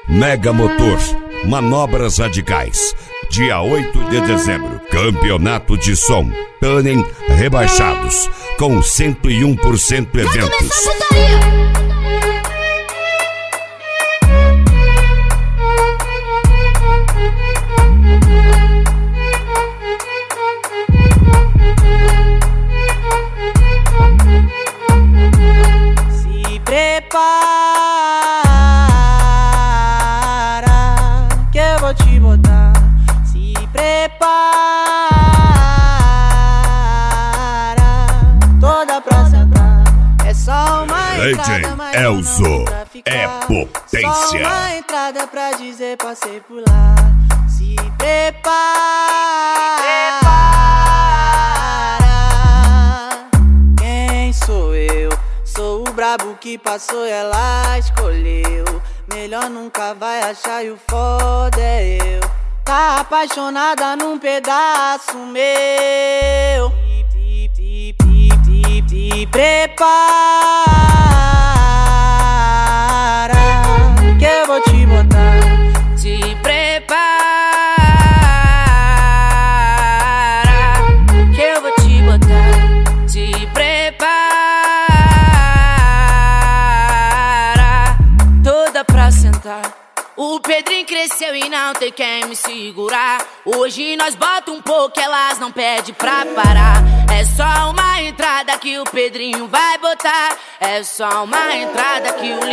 Mega Motor, manobras radicais. Dia 8 de dezembro, campeonato de som. Tannen rebaixados, com 101% eventos. Se prepara que eu vou te botar. Se prepara toda pra sentar. É só uma entrada, mas Elzo não pra ficar. é potência. Só uma entrada pra dizer passei por lá. Se prepara. Quem sou eu? Sou o brabo que passou e ela escolheu. Melhor nunca vai achar e o foda é eu. Tá apaixonada num pedaço meu. Te prepara que eu vou te botar. Te prepara que eu vou te botar. Te prepara toda pra sentar. O Pedrinho cresceu e não tem quem me segurar. Hoje nós bota um pouco, elas não pedem pra parar. É só uma entrada que o Pedrinho vai botar. É só uma entrada que o